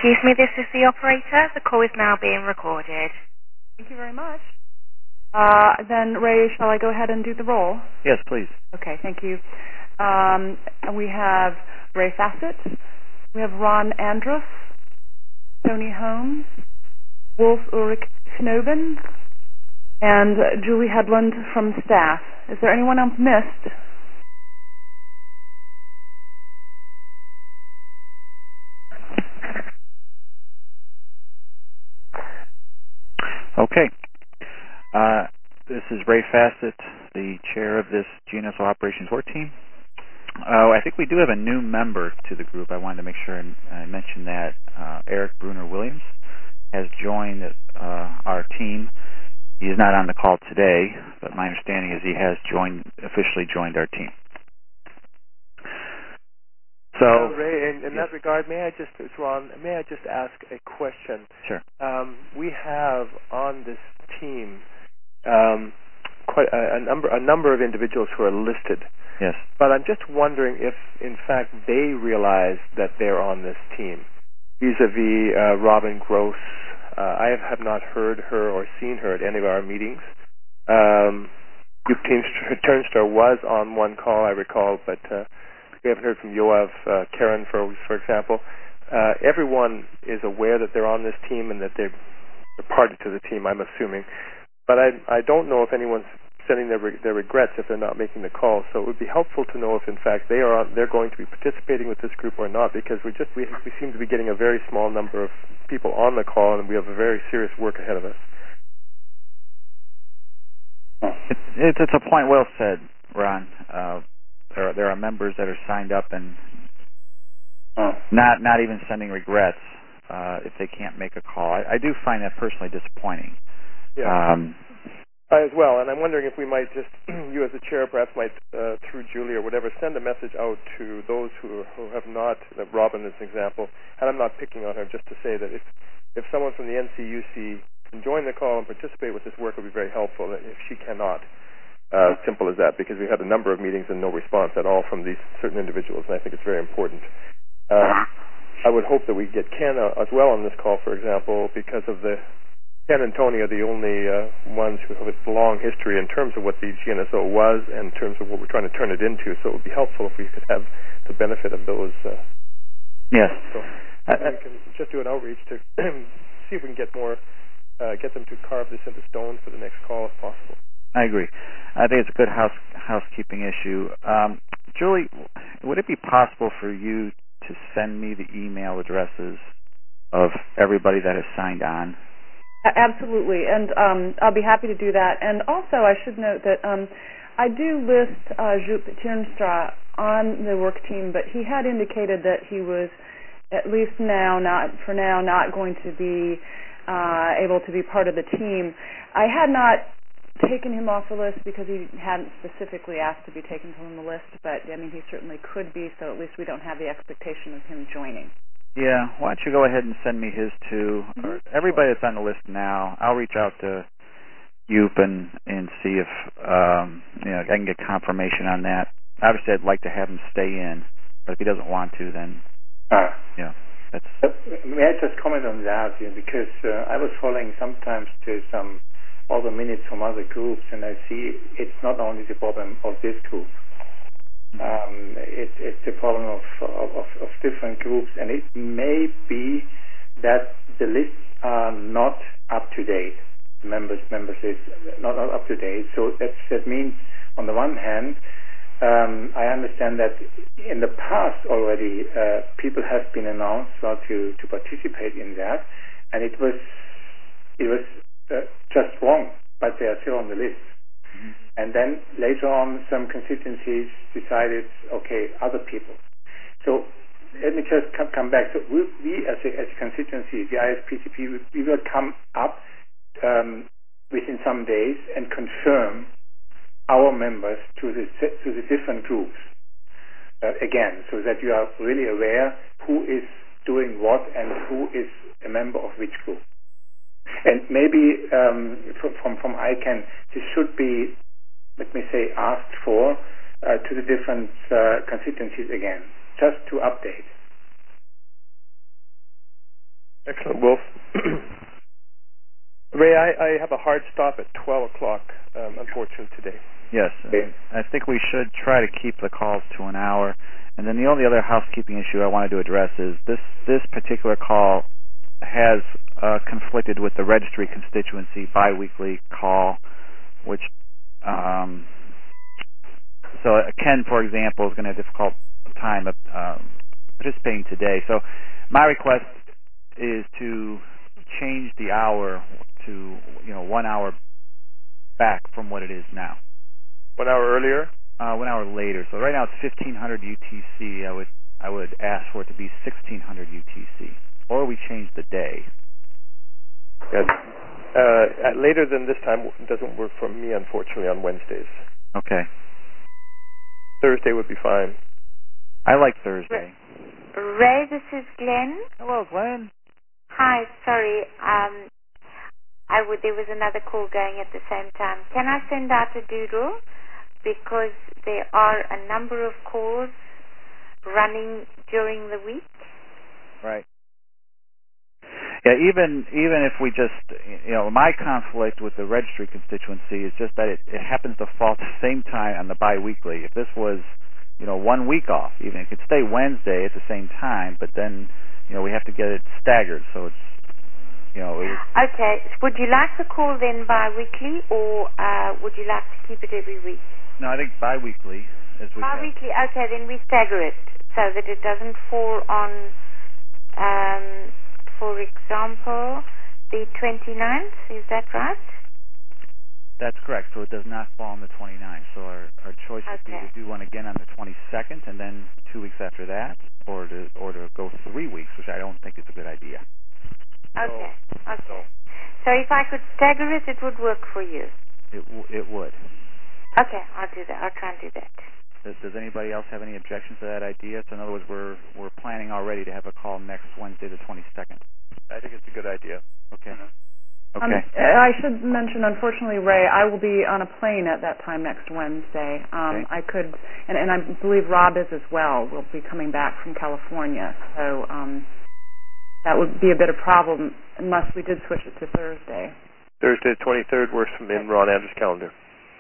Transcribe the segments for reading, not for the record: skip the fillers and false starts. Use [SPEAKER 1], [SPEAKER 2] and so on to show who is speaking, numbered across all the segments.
[SPEAKER 1] Excuse me, this is the operator. The call is now being recorded.
[SPEAKER 2] Thank you very much. Then, Ray, shall I go ahead and do the roll?
[SPEAKER 3] Yes, please.
[SPEAKER 2] Okay, thank you. We have Ray Fassett. We have Ron Andrus, Tony Holmes, Wolf Ulrich Schnoben, and Julie Hedlund from staff. Is there anyone else missed?
[SPEAKER 3] Okay. This is Ray Fassett, the chair of this GNSO Operations Work Team. I think we do have a new member to the group. I wanted to make sure I mentioned that. Eric Bruner Williams has joined our team. He is not on the call today, but my understanding is he has officially joined our team. So,
[SPEAKER 4] Ray, in that regard, it's Ron, may I just ask a question?
[SPEAKER 3] Sure.
[SPEAKER 4] We have on this team quite a number of individuals who are listed.
[SPEAKER 3] Yes.
[SPEAKER 4] But I'm just wondering if, in fact, they realize that they're on this team. Vis-a-vis Robin Gross, I have not heard her or seen her at any of our meetings. Joep Turnstra was on one call, I recall, but we haven't heard from Yoav, Karen, for example. Everyone is aware that they're on this team and that they're party to the team, I'm assuming. But I don't know if anyone's sending their regrets if they're not making the call. So it would be helpful to know if, in fact, they're going to be participating with this group or not, because we seem to be getting a very small number of people on the call, and we have a very serious work ahead of us.
[SPEAKER 3] It's a point well said, Ron. There are members that are signed up and not even sending regrets if they can't make a call. I do find that personally disappointing.
[SPEAKER 4] Yeah. I as well, and I'm wondering if we might just, you as the chair perhaps might, through Julie or whatever, send a message out to those who have not, Robin as an example, and I'm not picking on her, just to say that if someone from the NCUC can join the call and participate with this work, it would be very helpful. If she cannot, simple as that, because we had a number of meetings and no response at all from these certain individuals, and I think it's very important. I would hope that we get Ken as well on this call, for example, because of Ken and Tony are the only ones who have a long history in terms of what the GNSO was and in terms of what we're trying to turn it into. So it would be helpful if we could have the benefit of those.
[SPEAKER 3] Yes.
[SPEAKER 4] So we can just do an outreach to see if we can get them to carve this into stone for the next call if possible.
[SPEAKER 3] I agree. I think it's a good housekeeping issue. Julie, would it be possible for you to send me the email addresses of everybody that has signed on?
[SPEAKER 2] Absolutely, and I'll be happy to do that. And also, I should note that I do list Joep Turnstra on the work team, but he had indicated that he was, at least not going to be able to be part of the team. I had not taken him off the list because he hadn't specifically asked to be taken from the list, but I mean, he certainly could be, so at least we don't have the expectation of him joining.
[SPEAKER 3] Yeah, why don't you go ahead and send me his too? Mm-hmm. Everybody that's on the list now, I'll reach out to Joep and see if I can get confirmation on that. Obviously, I'd like to have him stay in, but if he doesn't want to, then that's.
[SPEAKER 5] May I just comment on that? Because I was following sometimes to some other minutes from other groups, and I see it's not only the problem of this group. It's the problem of different groups, and it may be that the lists are not up to date. Members lists not up to date. So that means, on the one hand, I understand that in the past already people have been announced to participate in that, and it was just wrong, but they are still on the list. And then later on, some constituencies decided, okay, other people. So let me just come back. So we as a constituency, the ISPCP, we will come up within some days and confirm our members to the different groups again, so that you are really aware who is doing what and who is a member of which group. And maybe from ICANN, this should be, let me say, asked for to the different constituencies again, just to update.
[SPEAKER 4] Excellent, Wolf. Ray, I have a hard stop at 12 o'clock, unfortunately, today.
[SPEAKER 3] Yes, I think we should try to keep the calls to an hour. And then the only other housekeeping issue I wanted to address is this particular call has conflicted with the registry constituency biweekly call, which so Ken, for example, is going to have a difficult time participating today. So my request is to change the hour to 1 hour back from what it is now.
[SPEAKER 4] 1 hour earlier?
[SPEAKER 3] 1 hour later. So right now it's 1500 UTC. I would ask for it to be 1600 UTC, or we change the day.
[SPEAKER 4] Yes. Later than this time doesn't work for me, unfortunately, on Wednesdays.
[SPEAKER 3] Okay.
[SPEAKER 4] Thursday would be fine.
[SPEAKER 3] I like Thursday.
[SPEAKER 1] Ray, this is Glenn.
[SPEAKER 3] Hello, Glenn.
[SPEAKER 1] Hi, sorry. There was another call going at the same time. Can I send out a doodle? Because there are a number of calls running during the week.
[SPEAKER 3] Right. Yeah, even if we just, my conflict with the registry constituency is just that it happens to fall at the same time on the biweekly. If this was, 1 week off, even it could stay Wednesday at the same time, but then, we have to get it staggered, so it's,
[SPEAKER 1] Okay. Would you like the call then bi-weekly, or would you like to keep it every week?
[SPEAKER 3] No, I think bi-weekly.
[SPEAKER 1] Bi-weekly, okay, then we stagger it so that it doesn't fall on, for example, the 29th. Is that right?
[SPEAKER 3] That's correct. So it does not fall on the 29th. So our choice would be to do one again on the 22nd, and then 2 weeks after that, or to go 3 weeks, which I don't think is a good idea.
[SPEAKER 1] Okay. So if I could stagger it, it would work for you.
[SPEAKER 3] It would.
[SPEAKER 1] Okay, I'll do that. I'll try and do that.
[SPEAKER 3] Does anybody else have any objections to that idea? So in other words, we're planning already to have a call next Wednesday, the 22nd.
[SPEAKER 4] I think it's a good idea.
[SPEAKER 3] Okay. Okay.
[SPEAKER 2] I should mention, unfortunately, Ray, I will be on a plane at that time next Wednesday.
[SPEAKER 3] Okay.
[SPEAKER 2] I could, and I believe Rob is as well. We'll be coming back from California, so that would be a bit of a problem unless we did switch it to Thursday.
[SPEAKER 4] Thursday the 23rd works in Ron Andrews' calendar.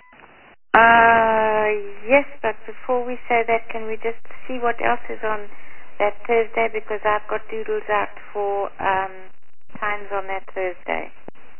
[SPEAKER 1] Yes, but before we say that, can we just see what else is on that Thursday, because I've got doodles out for times on that Thursday.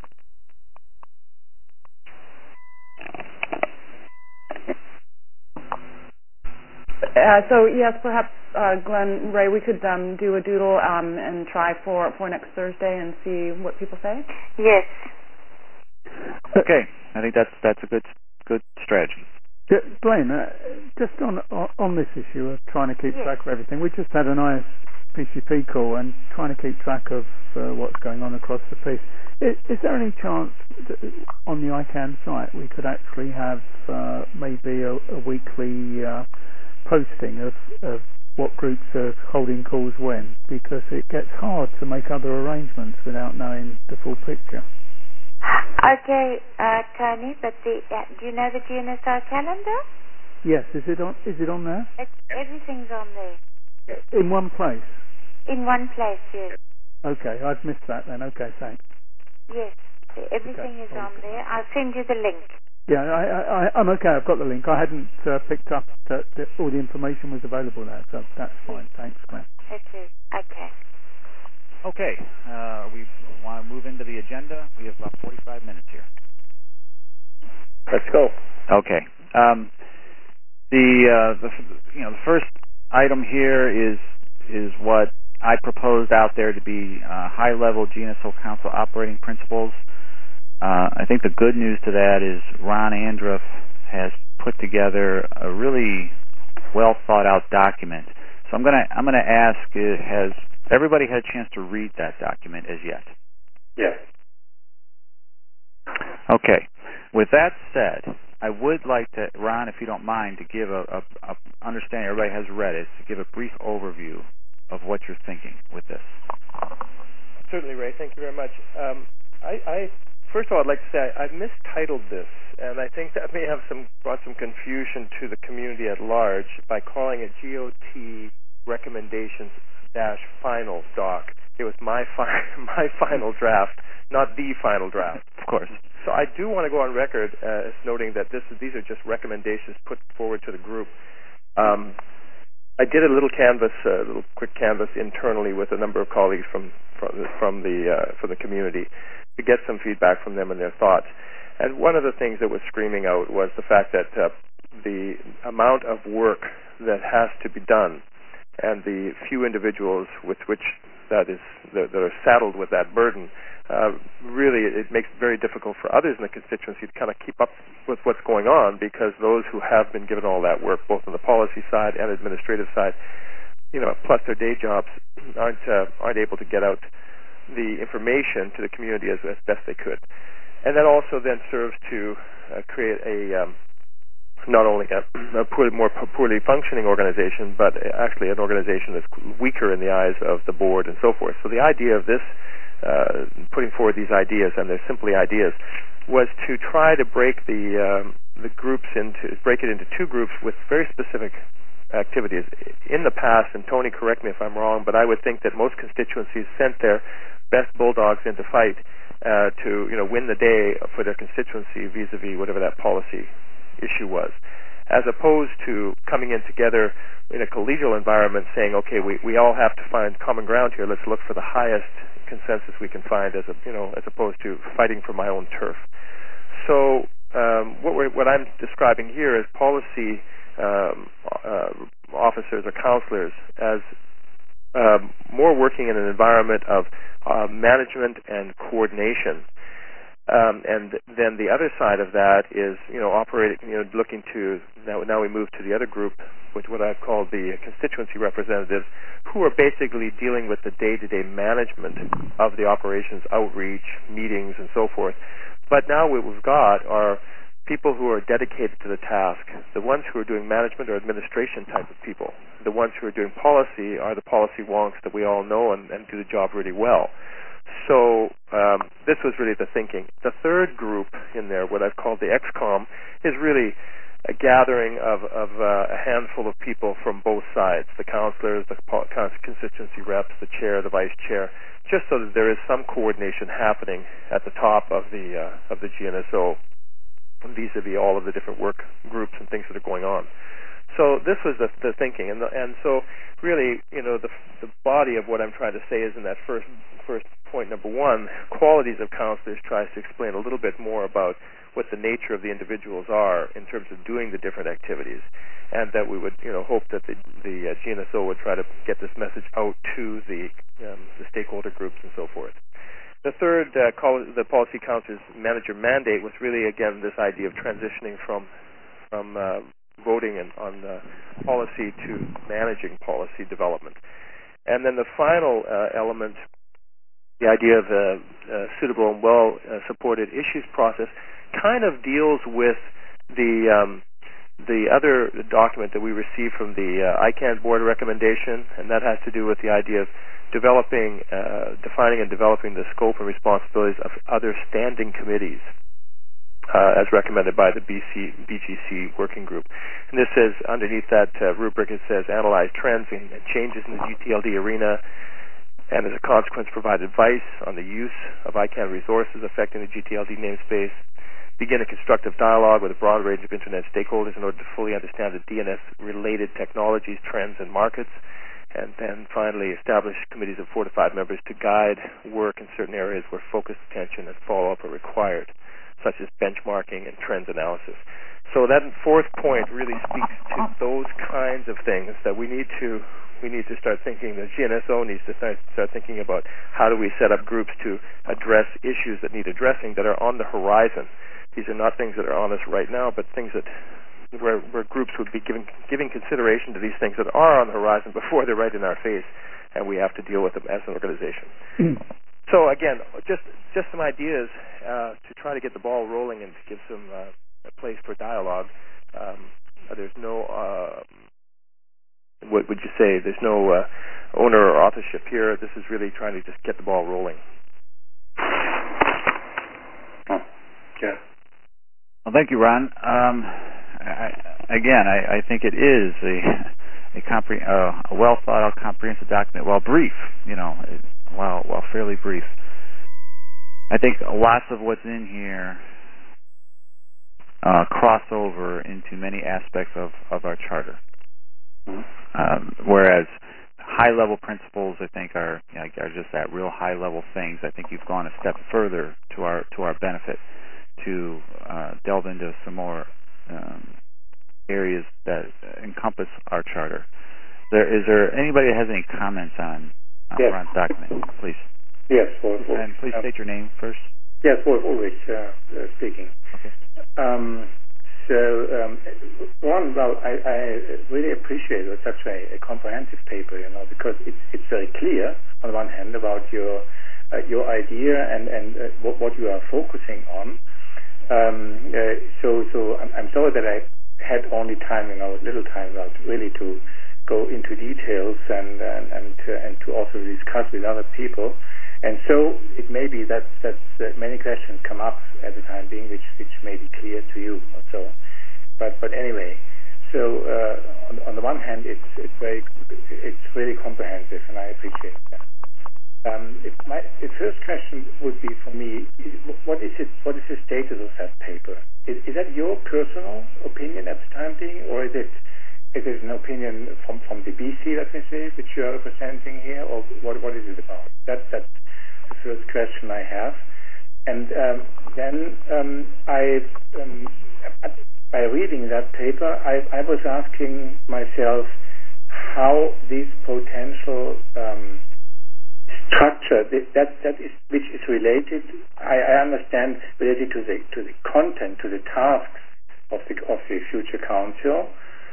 [SPEAKER 2] So yes, perhaps Glenn, Ray, we could do a doodle and try for next Thursday and see what people say.
[SPEAKER 1] Yes.
[SPEAKER 3] Okay, I think that's a good strategy.
[SPEAKER 6] Glenn, just on this issue of trying to keep track of everything, we just had a nice PCP call and trying to keep track of what's going on across the piece. Is there any chance that on the ICANN site we could actually have maybe a weekly posting of what groups are holding calls when? Because it gets hard to make other arrangements without knowing the full picture.
[SPEAKER 1] Okay, Tony, but do you know the GNSO calendar?
[SPEAKER 6] Yes, is it on there?
[SPEAKER 1] Everything's on there.
[SPEAKER 6] In one place?
[SPEAKER 1] In one place, yes.
[SPEAKER 6] Okay, I've missed that then. Okay, thanks.
[SPEAKER 1] Yes, everything is on there. I'll send you the link.
[SPEAKER 6] Yeah, I'm okay. I've got the link. I hadn't picked up that all the information was available there, so that's fine. Thanks, Glenn.
[SPEAKER 1] It is. Okay.
[SPEAKER 3] Okay, we want to move into the agenda. We have about 45 minutes here.
[SPEAKER 4] Let's go.
[SPEAKER 3] Okay. The first item here is what I proposed out there to be high-level GNSO Council operating principles. I think the good news to that is Ron Andruff has put together a really well thought out document. So I'm gonna ask, has everybody had a chance to read that document as yet?
[SPEAKER 5] Yes.
[SPEAKER 3] Okay. With that said, I would like to, Ron, if you don't mind, to give a understanding, everybody has read it, to give a brief overview of what you're thinking with this.
[SPEAKER 4] Certainly, Ray. Thank you very much. First of all, I'd like to say I've mistitled this, and I think that may have brought some confusion to the community at large by calling it GOT Recommendations-Finals Doc. it was my final draft, not the final draft.
[SPEAKER 3] Of course.
[SPEAKER 4] So I do want to go on record as noting that these are just recommendations put forward to the group. I did a little quick canvas internally with a number of colleagues from the community to get some feedback from them and their thoughts. And one of the things that was screaming out was the fact that the amount of work that has to be done and the few individuals with which that are saddled with that burden, really it makes it very difficult for others in the constituency to kind of keep up with what's going on, because those who have been given all that work, both on the policy side and administrative side, plus their day jobs, aren't able to get out the information to the community as best they could. And that also then serves to create not only a more poorly functioning organization, but actually an organization that's weaker in the eyes of the board and so forth. So the idea of this, putting forward these ideas, and they're simply ideas, was to try to break the groups break it into two groups with very specific activities. In the past, and Tony, correct me if I'm wrong, but I would think that most constituencies sent their best bulldogs into fight to win the day for their constituency vis-a-vis whatever that policy issue was, as opposed to coming in together in a collegial environment saying, okay, we all have to find common ground here, let's look for the highest consensus we can find, as opposed to fighting for my own turf. So what I'm describing here is policy officers or counselors as more working in an environment of management and coordination. And then the other side of that is, operating, looking to, now we move to the other group, which what I've called the constituency representatives, who are basically dealing with the day-to-day management of the operations, outreach, meetings, and so forth. But now what we've got are people who are dedicated to the task. The ones who are doing management or administration type of people. The ones who are doing policy are the policy wonks that we all know and do the job really well. So this was really the thinking. The third group in there, what I've called the XCOM, is really a gathering of a handful of people from both sides, the councillors, the constituency reps, the chair, the vice chair, just so that there is some coordination happening at the top of the GNSO vis-a-vis all of the different work groups and things that are going on. So this was the thinking, and so really, the body of what I'm trying to say is in that first point number one, qualities of counselors tries to explain a little bit more about what the nature of the individuals are in terms of doing the different activities, and that we would hope that the GNSO would try to get this message out to the stakeholder groups and so forth. The third, the policy counselor's manager mandate, was really again this idea of transitioning from voting on policy to managing policy development. And then the final element, the idea of a suitable and well-supported issues process, kind of deals with the other document that we received from the ICANN board recommendation, and that has to do with the idea of defining and developing the scope and responsibilities of other standing committees, as recommended by the BGC working group. And this says, underneath that rubric, it says, analyze trends and changes in the GTLD arena, and as a consequence, provide advice on the use of ICANN resources affecting the GTLD namespace, begin a constructive dialogue with a broad range of Internet stakeholders in order to fully understand the DNS-related technologies, trends, and markets, and then finally establish committees of 4 to 5 members to guide work in certain areas where focused attention and follow-up are required, such as benchmarking and trends analysis. So that fourth point really speaks to those kinds of things that we need to start thinking. The GNSO needs to start thinking about how do we set up groups to address issues that need addressing that are on the horizon. These are not things that are on us right now, but things that where groups would be giving consideration to these things that are on the horizon before they're right in our face, and we have to deal with them as an organization. So again, just some ideas to try to get the ball rolling and to give some a place for dialogue. There's no, what would you say? There's no owner or authorship here. This is really trying to just get the ball rolling.
[SPEAKER 5] Yeah.
[SPEAKER 3] Well, thank you, Ron. I think it is a well thought out, comprehensive document. Well, brief. while fairly brief. I think lots of what's in here cross over into many aspects of our charter. Whereas high-level principles, I think, are just that real high-level things. I think you've gone a step further to our benefit to delve into some more areas that encompass our charter. Is there anybody that has any comments on Ron's document? Please.
[SPEAKER 5] Yes, Wolf.
[SPEAKER 3] And please state your name first.
[SPEAKER 5] Yes, Wolf Ulrich speaking.
[SPEAKER 3] Okay.
[SPEAKER 5] Ron, well, I really appreciate such a comprehensive paper, because it's very clear on the one hand about your idea and what you are focusing on. So I'm sorry that I had only time, little time, really to go into details and to also discuss with other people. And so it may be that many questions come up at the time being, which may be clear to you also. But anyway, so on the one hand, it's really comprehensive, and I appreciate that. The first question would be for me: what is the status of that paper? Is that your personal opinion at the time being, or is it an opinion from the BC, let me say, which you are representing here, or what is it about? That's the first question I have. And then by reading that paper, I was asking myself how this potential structure that is which is related, I understand, related to the content, to the tasks of the future council,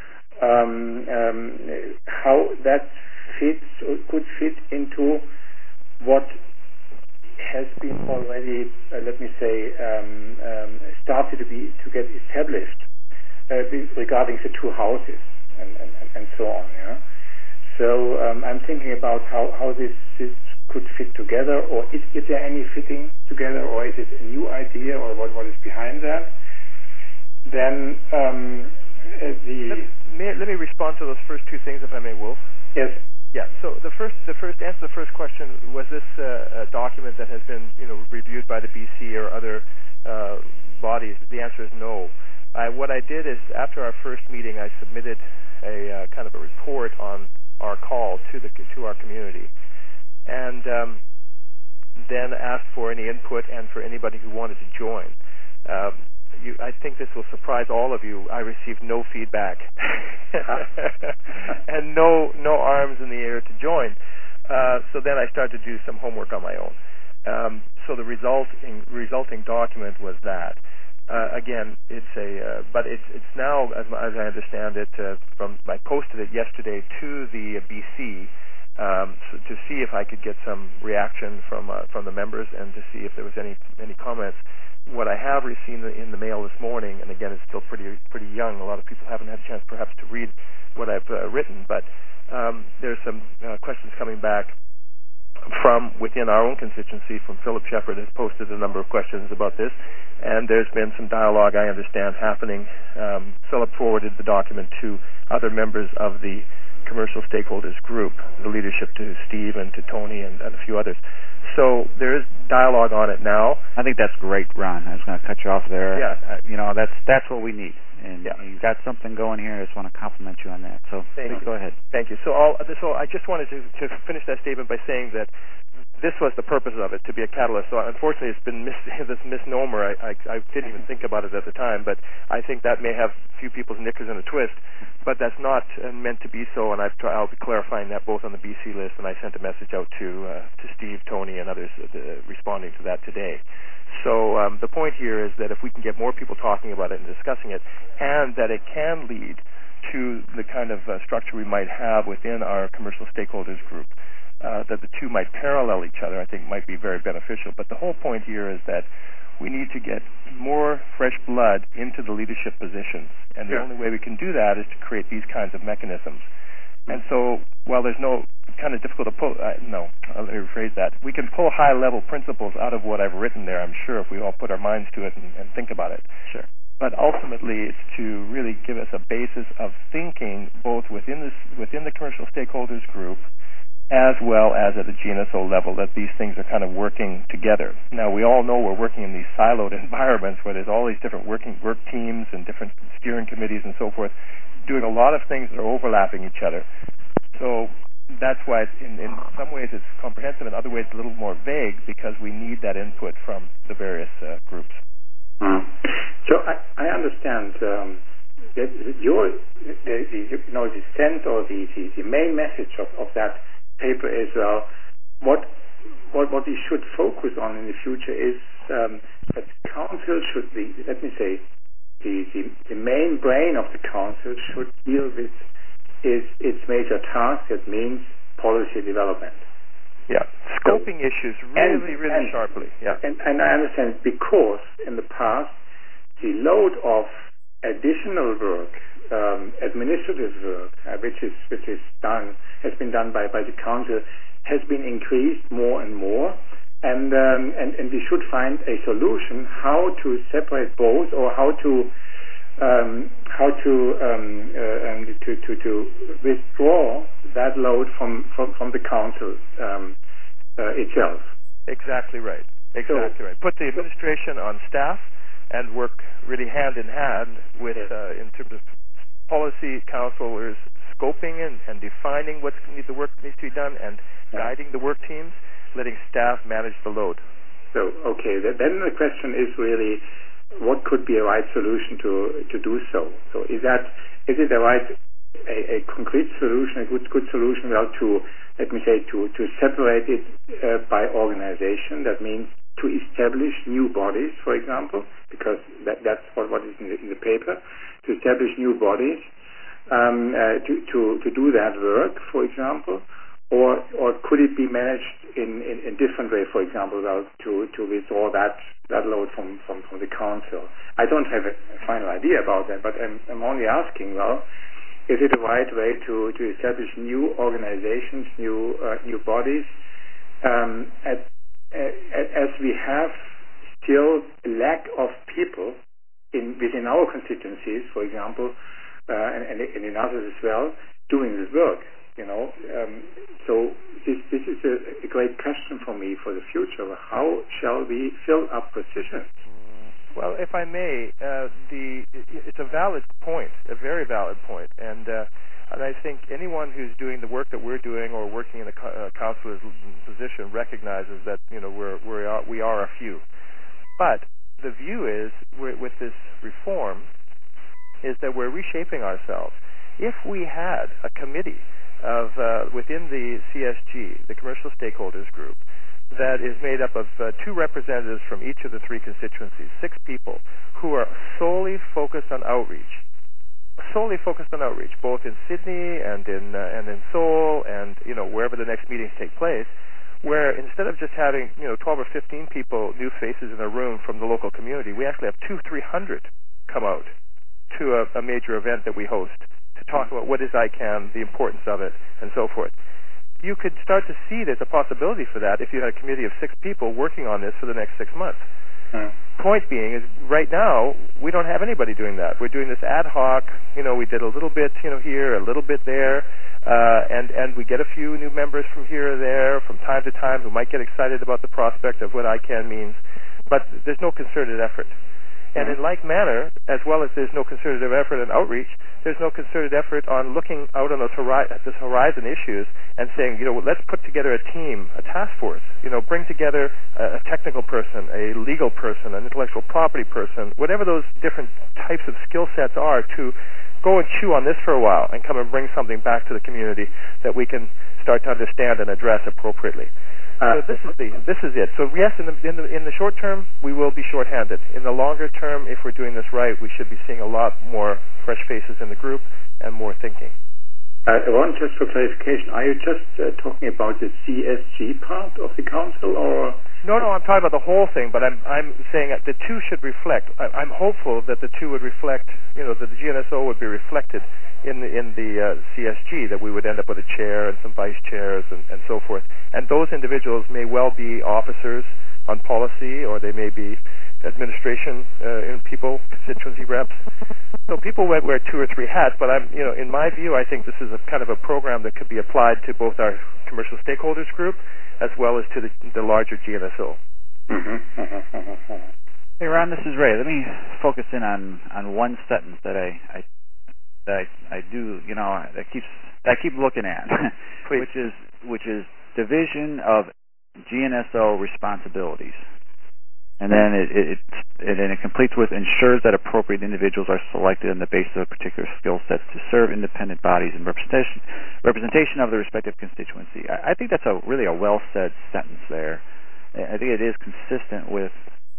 [SPEAKER 5] how that could fit into what has been already, let me say, started to get established regarding the two houses and so on. Yeah. So I'm thinking about how this could fit together, or is there any fitting together, or is it a new idea, or what is behind that? Then
[SPEAKER 4] let me respond to those first two things, if I may, Wolf.
[SPEAKER 5] Yes.
[SPEAKER 4] Yeah. So the first answer to the first question, was this a document that has been reviewed by the BC or other bodies? The answer is no. What I did is, after our first meeting, I submitted a kind of a report on our call to our community, and then asked for any input and for anybody who wanted to join. I think this will surprise all of you. I received no feedback and no arms in the air to join. So then I started to do some homework on my own. So the resulting document was that. Again, but it's now, as I understand it, I posted it yesterday to the BC to see if I could get some reaction from the members and to see if there was any comments. What I have received in the mail this morning, and again, it's still pretty young. A lot of people haven't had a chance, perhaps, to read what I've written, but there's some questions coming back from within our own constituency. From Philip Shepard has posted a number of questions about this, and there's been some dialogue, I understand, happening. Philip forwarded the document to other members of the commercial stakeholders group, the leadership, to Steve and to Tony and a few others. So there is dialogue on it now.
[SPEAKER 3] I think that's great, Ron. I was going to cut you off there.
[SPEAKER 4] Yeah.
[SPEAKER 3] That's what we need. And you've got something going here. I just want to compliment you on that. So please go ahead.
[SPEAKER 4] Thank you. So I just wanted to finish that statement by saying that this was the purpose of it, to be a catalyst. So unfortunately, it's been this misnomer. I didn't even think about it at the time, but I think that may have a few people's knickers in a twist. But that's not meant to be so, and I'll be clarifying that both on the BC list, and I sent a message out to Steve, Tony, and others responding to that today. So the point here is that if we can get more people talking about it and discussing it, and that it can lead to the kind of structure we might have within our commercial stakeholders group, that the two might parallel each other, I think might be very beneficial. But the whole point here is that we need to get more fresh blood into the leadership positions, and the only way we can do that is to create these kinds of mechanisms. And so, while there's no kind of difficult to pull, let me rephrase that. We can pull high-level principles out of what I've written there, I'm sure, if we all put our minds to it and think about it.
[SPEAKER 3] Sure.
[SPEAKER 4] But ultimately, it's to really give us a basis of thinking both within the commercial stakeholders group as well as at the GNSO level, that these things are kind of working together. Now, we all know we're working in these siloed environments where there's all these different work teams and different steering committees and so forth, doing a lot of things that are overlapping each other. So that's why in some ways it's comprehensive, in other ways it's a little more vague, because we need that input from the various groups.
[SPEAKER 5] So I understand that the sense or the main message of that paper is what we should focus on in the future is that the council should be, let me say, the main brain of the council should deal with its major task. That means policy development.
[SPEAKER 4] Yeah, scoping issues really sharply. Yeah,
[SPEAKER 5] and I understand, because in the past the load of additional work, administrative work, which has been done by the council, has been increased more and more, and we should find a solution how to separate both, or how to withdraw that load from the council itself.
[SPEAKER 4] Exactly right. Right. Put the administration on staff and work really hand in hand with in terms of policy counselors scoping and defining the work that needs to be done, and guiding the work teams, letting staff manage the load.
[SPEAKER 5] So, okay, then the question is really, what could be a right solution to do so? So is it a concrete solution, a good solution, well, to separate it by organization? That means to establish new bodies, for example, because that's what is in the paper, to establish new bodies to do that work, for example, or could it be managed in different way, for example, to withdraw that load from the council? I don't have a final idea about that, but I'm only asking, well, is it the right way to establish new organizations, new bodies, as we have still a lack of people within our constituencies, for example, and in others as well, doing this work. So this is a great question for me for the future. How shall we fill up positions?
[SPEAKER 4] Well, if I may, it's a valid point, a very valid point, and I think anyone who's doing the work that we're doing or working in a counselor's position recognizes that we are a few. But the view is, with this reform, is that we're reshaping ourselves. If we had a committee of within the CSG, the Commercial Stakeholders Group, that is made up of 2 representatives from each of the 3 constituencies, 6 people who are solely focused on outreach, both in Sydney and in Seoul and wherever the next meetings take place, where instead of just having 12 or 15 people, new faces in a room from the local community, we actually have 200-300 come out to a major event that we host to talk about what is ICANN, the importance of it, and so forth. You could start to see there's a possibility for that if you had a committee of 6 people working on this for the next 6 months. Point being is, right now, we don't have anybody doing that. We're doing this ad hoc, we did a little bit, here, a little bit there, and we get a few new members from here or there from time to time who might get excited about the prospect of what ICANN means, but there's no concerted effort. And in like manner, as well as there's no concerted effort on outreach, there's no concerted effort on looking out on this horizon issues and saying, let's put together a team, a task force, bring together a technical person, a legal person, an intellectual property person, whatever those different types of skill sets are, to go and chew on this for a while and come and bring something back to the community that we can start to understand and address appropriately. So this is it. So yes, in the short term, we will be shorthanded. In the longer term, if we're doing this right, we should be seeing a lot more fresh faces in the group and more thinking.
[SPEAKER 5] Ron, just for clarification, are you just talking about the CSG part of the council, or?
[SPEAKER 4] No, I'm talking about the whole thing, but I'm saying that the 2 should reflect. I'm hopeful that the 2 would reflect, that the GNSO would be reflected in the CSG, that we would end up with a chair and some vice chairs and so forth. And those individuals may well be officers on policy, or they may be administration people, constituency reps. So people wear 2 or 3 hats, but in my view, I think this is a kind of a program that could be applied to both our commercial stakeholders group as well as to the larger GNSO.
[SPEAKER 3] Hey, Ron, this is Ray. Let me focus in on one sentence that I do, that I keep looking at, which is division of GNSO responsibilities. And then it completes with ensures that appropriate individuals are selected on the basis of particular skill sets to serve independent bodies and representation of the respective constituency. I think that's really a well said sentence there. I think it is consistent with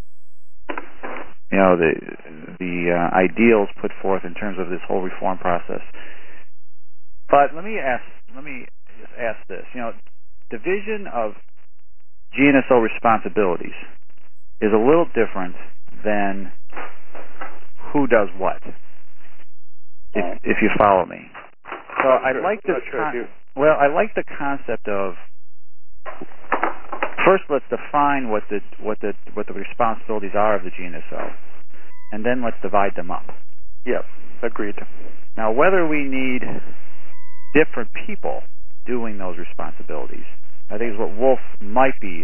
[SPEAKER 3] the ideals put forth in terms of this whole reform process. But let me just ask this: division of GNSO responsibilities is a little different than who does what, if you follow me. So I like this. I like the concept of first let's define what the responsibilities are of the GNSO, and then let's divide them up.
[SPEAKER 4] Yep, agreed.
[SPEAKER 3] Now, whether we need different people doing those responsibilities, I think is what Wolf might be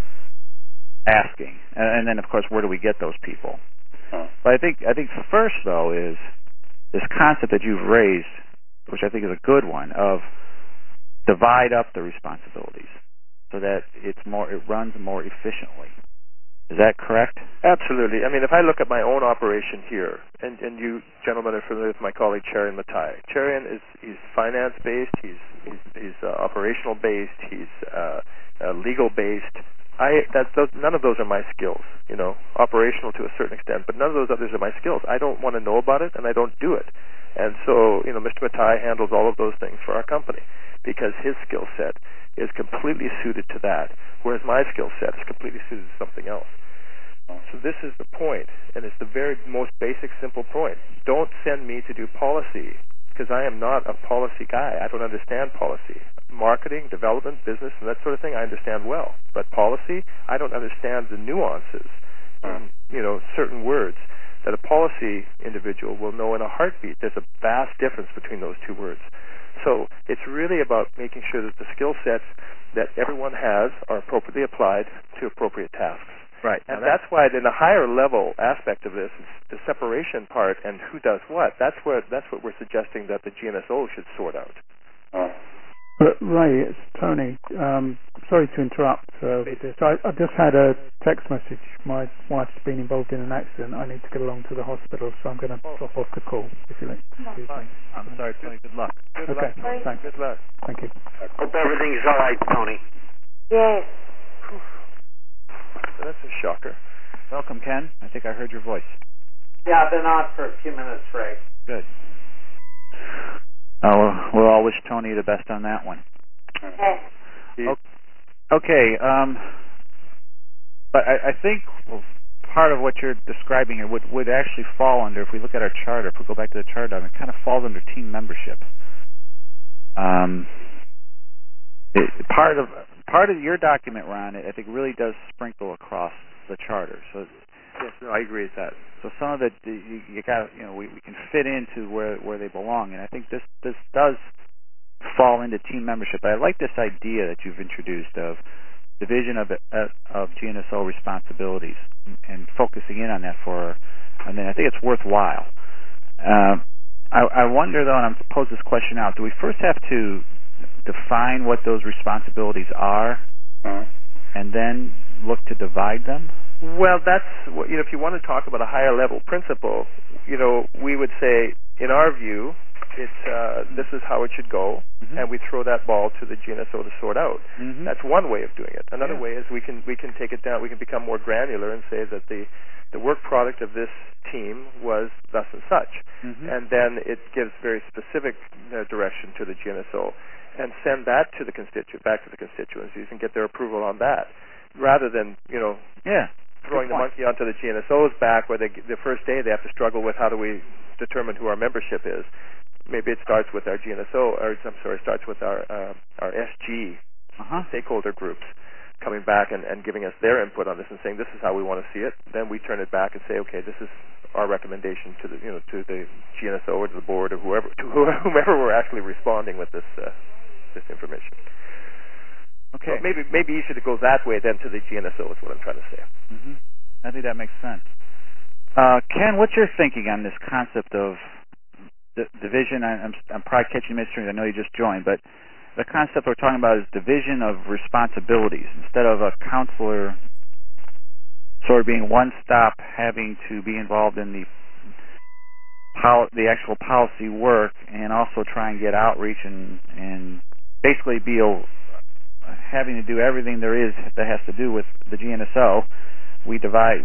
[SPEAKER 3] asking, and then of course, where do we get those people? But I think first though is this concept that you've raised, which I think is a good one, of divide up the responsibilities so that it runs more efficiently. Is that correct?
[SPEAKER 4] Absolutely. I mean, if I look at my own operation here, and you gentlemen are familiar with my colleague Cherian Matai. Cherian he's finance based, he's operational based, he's legal based. None of those are my skills, operational to a certain extent, but none of those others are my skills. I don't want to know about it, and I don't do it. And so, Mr. Matai handles all of those things for our company because his skill set is completely suited to that, whereas my skill set is completely suited to something else. So this is the point, and it's the very most basic, simple point. Don't send me to do policy because I am not a policy guy. I don't understand policy. Marketing, development, business, and that sort of thing, I understand well. But policy, I don't understand the nuances, certain words that a policy individual will know in a heartbeat. There's a vast difference between those two words. So it's really about making sure that the skill sets that everyone has are appropriately applied to appropriate tasks.
[SPEAKER 3] Right.
[SPEAKER 4] And that's why in the higher level aspect of this, the separation part and who does what, that's what we're suggesting that the GNSO should sort out.
[SPEAKER 6] But Ray, it's Tony. Sorry to interrupt with this. I just had a text message. My wife's been involved in an accident. I need to get along to the hospital, so I'm going to drop off the call, if you like.
[SPEAKER 3] I'm sorry, Tony. Good luck.
[SPEAKER 6] Okay, thanks.
[SPEAKER 4] Good luck.
[SPEAKER 6] Thank you.
[SPEAKER 7] Hope everything's all right, Tony.
[SPEAKER 1] Yes.
[SPEAKER 4] That's a shocker.
[SPEAKER 3] Welcome, Ken. I think I heard your voice.
[SPEAKER 7] Yeah, I've been on for a few minutes, Ray.
[SPEAKER 3] Good. We'll all wish Tony the best on that one.
[SPEAKER 1] Yes.
[SPEAKER 3] Okay. But I think part of what you're describing here would actually fall under, if we look at our charter, if we go back to the charter, it kind of falls under team membership. Part of your document, Ron, I think really does sprinkle across the charter. So
[SPEAKER 4] yes, I agree with that.
[SPEAKER 3] So some of it you got, we can fit into where they belong, and I think this does fall into team membership. But I like this idea that you've introduced of division of GNSO responsibilities and focusing in on that and then I think it's worthwhile. I wonder though, and I'm going to pose this question out: do we first have to define what those responsibilities are, and then look to divide them?
[SPEAKER 4] Well, that's what, if you want to talk about a higher level principle, we would say, in our view, it's this is how it should go, and we throw that ball to the GNSO to sort out. That's one way of doing it. Another way is we can take it down. We can become more granular and say that the work product of this team was thus and such, and then it gives very specific direction to the GNSO, and send that to the back to the constituencies and get their approval on that, rather than throwing the monkey onto the GNSO's back, where the first day they have to struggle with how do we determine who our membership is. Maybe it starts with our GNSO, starts with our SG stakeholder groups. coming back and giving us their input on this and saying this is how we want to see it. Then we turn it back and say, okay, this is our recommendation to the GNSO or to the board or whomever we're actually responding with this information.
[SPEAKER 3] Okay.
[SPEAKER 4] So maybe easier to go that way than to the GNSO is what I'm trying to say.
[SPEAKER 3] Mm-hmm. I think that makes sense. Ken, what's your thinking on this concept of division? I'm probably catching mysteries. I know you just joined, but the concept we're talking about is division of responsibilities. Instead of a counselor sort of being one stop, having to be involved in the actual policy work, and also try and get outreach and basically be having to do everything there is that has to do with the GNSO. We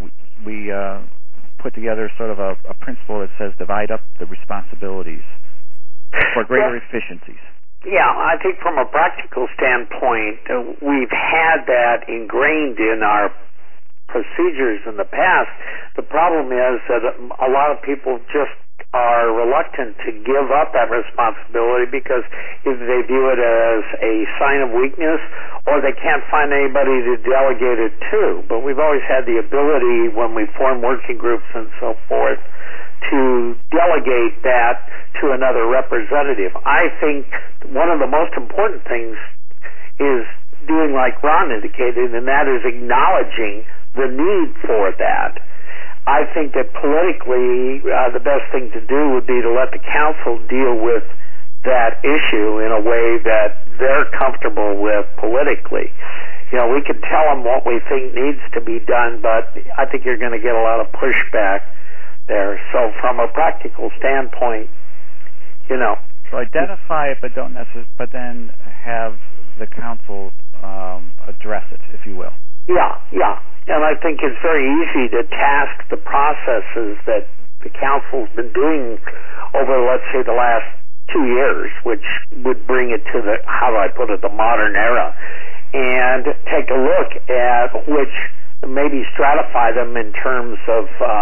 [SPEAKER 3] put together sort of a principle that says divide up the responsibilities for greater efficiencies.
[SPEAKER 7] Yeah, I think from a practical standpoint, we've had that ingrained in our procedures in the past. The problem is that a lot of people just are reluctant to give up that responsibility because either they view it as a sign of weakness or they can't find anybody to delegate it to. But we've always had the ability when we form working groups and so forth to delegate that to another representative. I think one of the most important things is doing like Ron indicated, and that is acknowledging the need for that. I think that politically the best thing to do would be to let the council deal with that issue in a way that they're comfortable with politically. We can tell them what we think needs to be done, but I think you're going to get a lot of pushback there. So from a practical standpoint,
[SPEAKER 3] So identify it, but but then have the council address it, if you will.
[SPEAKER 7] Yeah. And I think it's very easy to task the processes that the council's been doing over, let's say, the last 2 years, which would bring it to the modern era, and take a look at which, maybe stratify them in terms of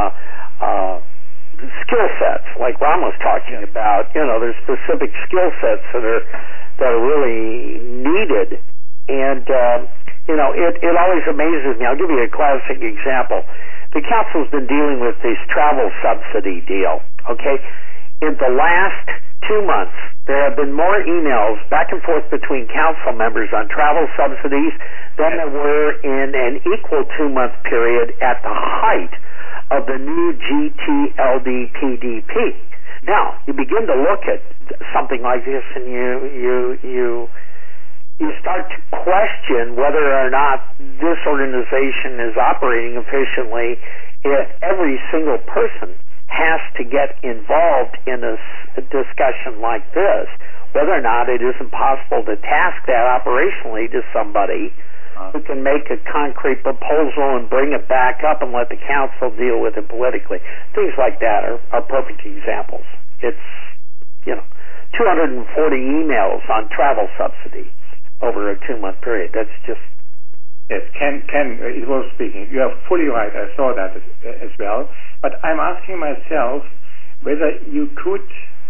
[SPEAKER 7] skill sets, like Ron was talking about. There's specific skill sets that are really needed, and it always amazes me. I'll give you a classic example. The council's been dealing with this travel subsidy deal. Okay, in the last 2 months, there have been more emails back and forth between council members on travel subsidies than there were in an equal 2-month period at the height of the new GTLD PDP. Now, you begin to look at something like this, and you start to question whether or not this organization is operating efficiently if every single person has to get involved in a discussion like this, whether or not it isn't possible to task that operationally to somebody who can make a concrete proposal and bring it back up and let the council deal with it politically. Things like that are perfect examples. It's, 240 emails on travel subsidy over a 2-month period. That's just...
[SPEAKER 5] Yes, Ken, it was speaking. You are fully right. I saw that as well. But I'm asking myself whether you could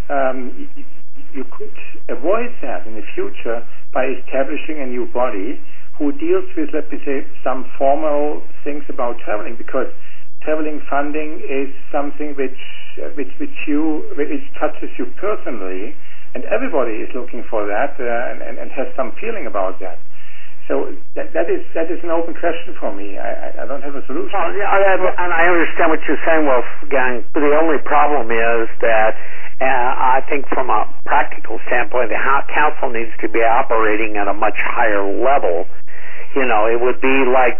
[SPEAKER 5] avoid that in the future by establishing a new body who deals with, let me say, some formal things about traveling, because traveling funding is something which touches you personally, and everybody is looking for that and has some feeling about that. So that is an open question for me. I don't have a solution.
[SPEAKER 7] Well, and I understand what you're saying, Wolfgang. The only problem is that I think from a practical standpoint, the council needs to be operating at a much higher level. It would be like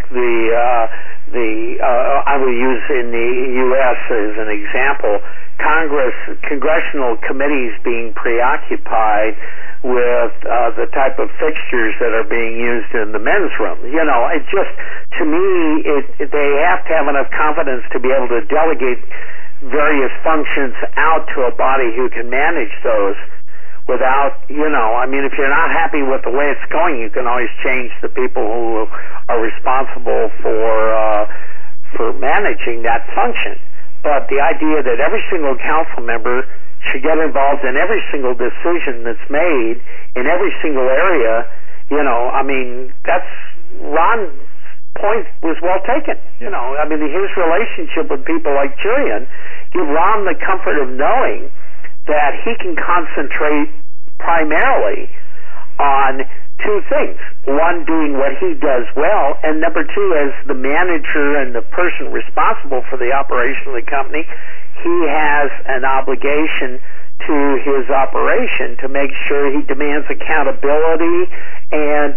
[SPEAKER 7] I will use in the U.S. as an example, congressional committees being preoccupied with the type of fixtures that are being used in the men's room. It just, to me, they have to have enough confidence to be able to delegate various functions out to a body who can manage those without, if you're not happy with the way it's going, you can always change the people who are responsible for managing that function. But the idea that every single council member should get involved in every single decision that's made in every single area, that's Ron's point was well taken.
[SPEAKER 3] Yeah.
[SPEAKER 7] You know, I mean, his relationship with people like Jillian give Ron the comfort of knowing that he can concentrate primarily on two things. One, doing what he does well, and number two, as the manager and the person responsible for the operation of the company, he has an obligation to his operation to make sure he demands accountability, and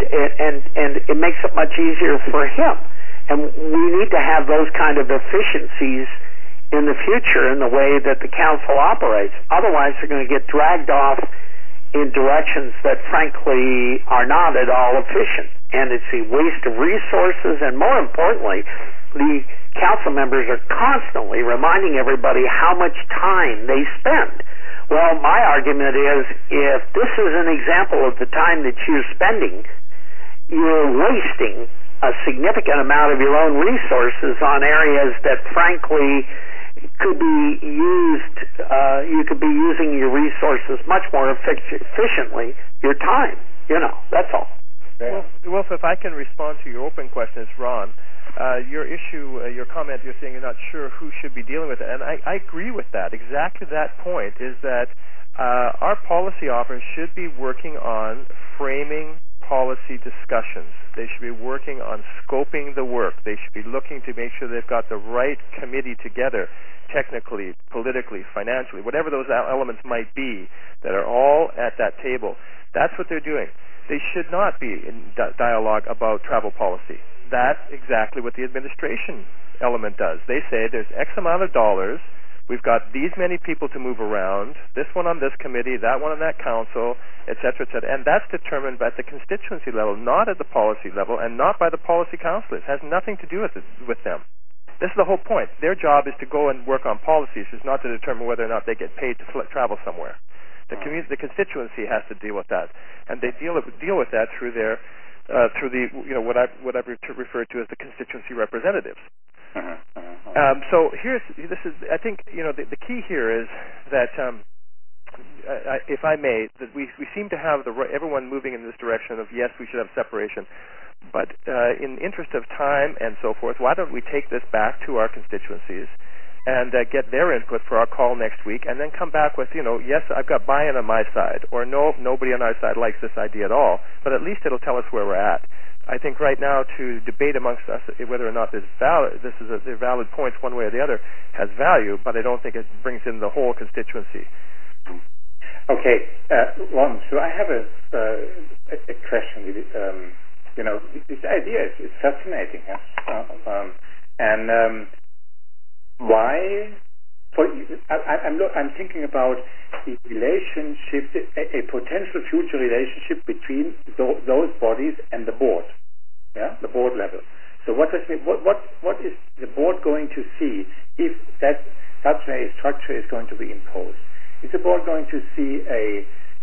[SPEAKER 7] it makes it much easier for him. And we need to have those kind of efficiencies in the future in the way that the council operates. Otherwise, they're going to get dragged off in directions that frankly are not at all efficient. And it's a waste of resources, and more importantly, the council members are constantly reminding everybody how much time they spend. Well, my argument is, if this is an example of the time that you're spending, you're wasting a significant amount of your own resources on areas that frankly could be used, you could be using your resources much more efficiently, your time, that's all.
[SPEAKER 4] Well, Wolf, if I can respond to your open question, it's Ron. Your issue, your comment, you're saying you're not sure who should be dealing with it, and I agree with that. Exactly that point is that our policy officers should be working on framing policy discussions. They should be working on scoping the work. They should be looking to make sure they've got the right committee together, technically, politically, financially, whatever those elements might be, that are all at that table. That's what they're doing. They should not be in dialogue about travel policy. That's exactly what the administration element does. They say there's X amount of dollars, we've got these many people to move around, this one on this committee, that one on that council, et cetera, and that's determined at the constituency level, not at the policy level, and not by the policy councillors. It has nothing to do with them. This is the whole point. Their job is to go and work on policies, is not to determine whether or not they get paid to travel somewhere. The constituency has to deal with that, and they deal with that through their through the what I've referred to as the constituency representatives. So I think the key here is that if I may, that we seem to have everyone moving in this direction of yes, we should have separation, but in the interest of time and so forth, why don't we take this back to our constituencies and get their input for our call next week, and then come back with, yes, I've got buy-in on my side, or no, nobody on our side likes this idea at all, but at least it'll tell us where we're at. I think right now to debate amongst us whether or not they're valid points one way or the other has value, but I don't think it brings in the whole constituency.
[SPEAKER 5] Okay, Ron, so I have a question. This idea is fascinating, yes? Why? I'm thinking about the relationship, a potential future relationship between those bodies and the board, the board level. So what is the board going to see if such a structure is going to be imposed? Is the board going to see a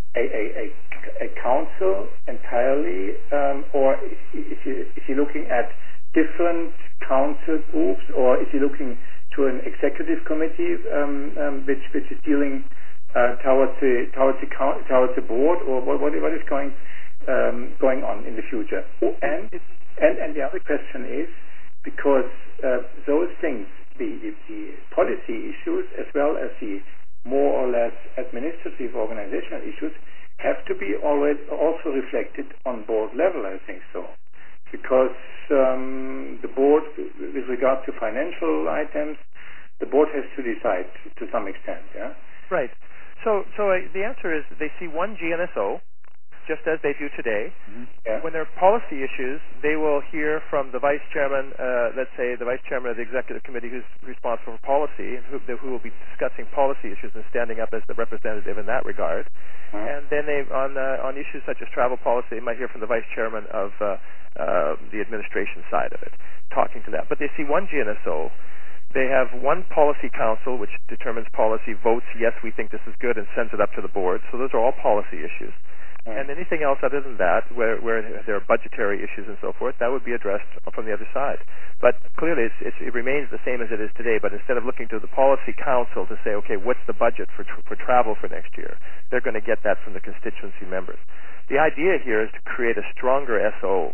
[SPEAKER 5] council entirely, or is he looking at different council groups, or is he looking to an executive committee which is dealing towards the board, or what is going on in the future? And the other question is, because those things, the policy issues as well as the more or less administrative organizational issues, have to be also reflected on board level, I think so. Because the board, with regard to financial items, the board has to decide to some extent,
[SPEAKER 4] Right. So the answer is they see one GNSO, just as they do today. Mm-hmm. When there are policy issues, they will hear from the vice chairman, let's say the vice chairman of the executive committee who's responsible for policy, who will be discussing policy issues and standing up as the representative in that regard. Mm-hmm. And then on issues such as travel policy, they might hear from the vice chairman of the administration side of it, talking to that. But they see one GNSO. They have one policy council, which determines policy, votes, yes, we think this is good, and sends it up to the board. So those are all policy issues. And anything else other than that, where there are budgetary issues and so forth, that would be addressed from the other side. But clearly, it remains the same as it is today. But instead of looking to the policy council to say, okay, what's the budget for travel for next year, they're going to get that from the constituency members. The idea here is to create a stronger SO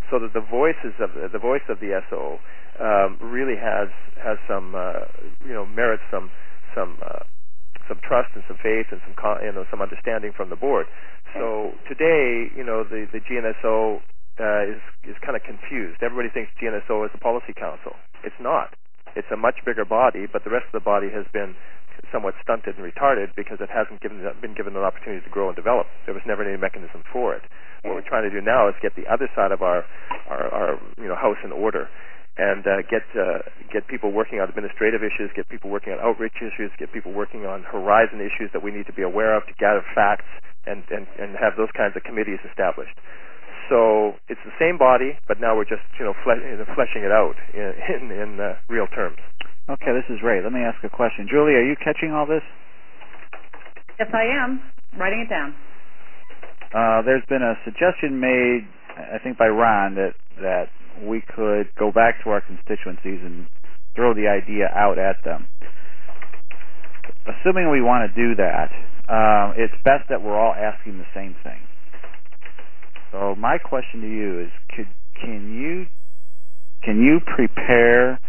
[SPEAKER 4] so that the voice of the SO really has some merits some trust and some faith and some understanding from the board. So today, the GNSO is kind of confused. Everybody thinks GNSO is a policy council. It's not. It's a much bigger body, but the rest of the body has been somewhat stunted and retarded because it hasn't been given an opportunity to grow and develop. There was never any mechanism for it. What we're trying to do now is get the other side of our house in order, and get people working on administrative issues, get people working on outreach issues, get people working on horizon issues that we need to be aware of to gather facts, and have those kinds of committees established. So it's the same body, but now we're just fleshing it out in real terms.
[SPEAKER 3] Okay, this is Ray. Let me ask a question. Julie, are you catching all this?
[SPEAKER 2] Yes, I am. Writing it down.
[SPEAKER 3] There's been a suggestion made, I think by Ron, that we could go back to our constituencies and throw the idea out at them. Assuming we want to do that, it's best that we're all asking the same thing. So my question to you is, can you prepare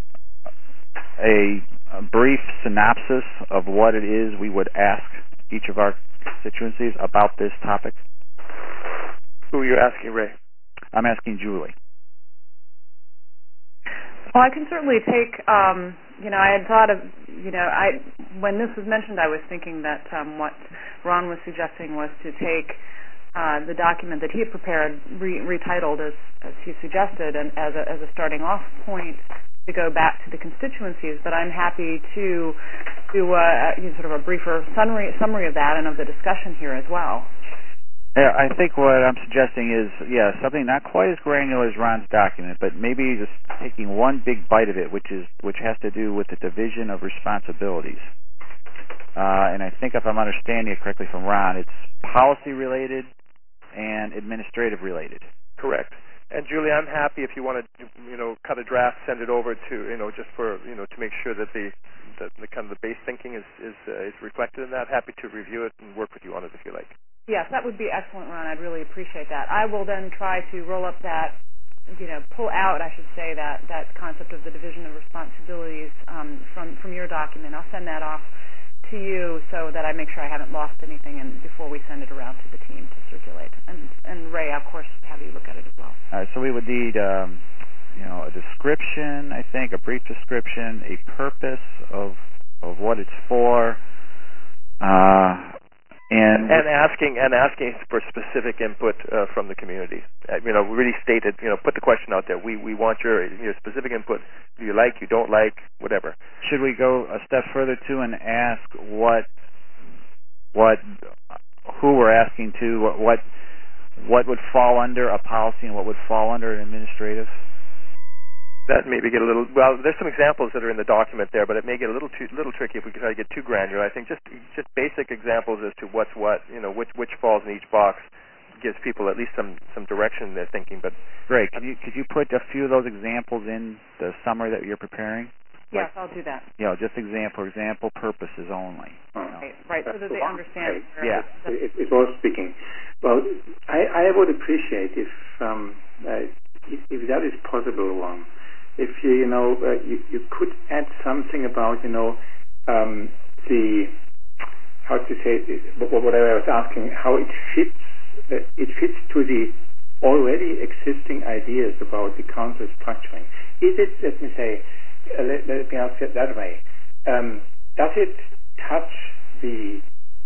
[SPEAKER 3] a brief synopsis of what it is we would ask each of our constituencies about this topic?
[SPEAKER 4] Who are you asking, Ray?
[SPEAKER 3] I'm asking Julie.
[SPEAKER 2] Well, I can certainly take, I had thought of, when this was mentioned, I was thinking that what Ron was suggesting was to take the document that he had prepared, retitled as he suggested, and as a starting off point to go back to the constituencies. But I'm happy to do sort of a briefer summary of that and of the discussion here as well.
[SPEAKER 3] Yeah, I think what I'm suggesting is, something not quite as granular as Ron's document, but maybe just taking one big bite of it, which has to do with the division of responsibilities. And I think if I'm understanding it correctly from Ron, it's policy related and administrative related.
[SPEAKER 4] Correct. And Julie, I'm happy if you want to, cut a draft, send it over to, just for, to make sure that the kind of the base thinking is reflected in that. Happy to review it and work with you on it if you like.
[SPEAKER 2] Yes, that would be excellent, Ron. I'd really appreciate that. I will then try to roll up that, pull out, I should say, that concept of the division of responsibilities from your document. I'll send that off to you so that I make sure I haven't lost anything before we send it around to the team to circulate. And Ray, of course, have you look at it as well.
[SPEAKER 3] All right, so we would need, a description, I think, a brief description, a purpose of what it's for, and asking for specific input from the community. Really stated. Put the question out there. We want your specific input. Do you like? You don't like? Whatever. Should we go a step further too and ask who we're asking to? What would fall under a policy and what would fall under an administrative? That maybe get a little. Well, there's some examples that are in the document there, but it may get a little tricky if we try to get too granular. I think just basic examples as to what's what, which falls in each box, gives people at least some direction in their thinking. But Ray, could you put a few of those examples in the summary that you're preparing?
[SPEAKER 2] Yes, I'll do that.
[SPEAKER 3] Just example purposes only.
[SPEAKER 2] Right, so that they understand.
[SPEAKER 3] Yeah.
[SPEAKER 5] It was speaking. Well, I would appreciate if that is possible, Ron. If you could add something about the how to say what I was asking, how it fits to the already existing ideas about the council structuring. Is it, let me say, let me ask it that way. Does it touch the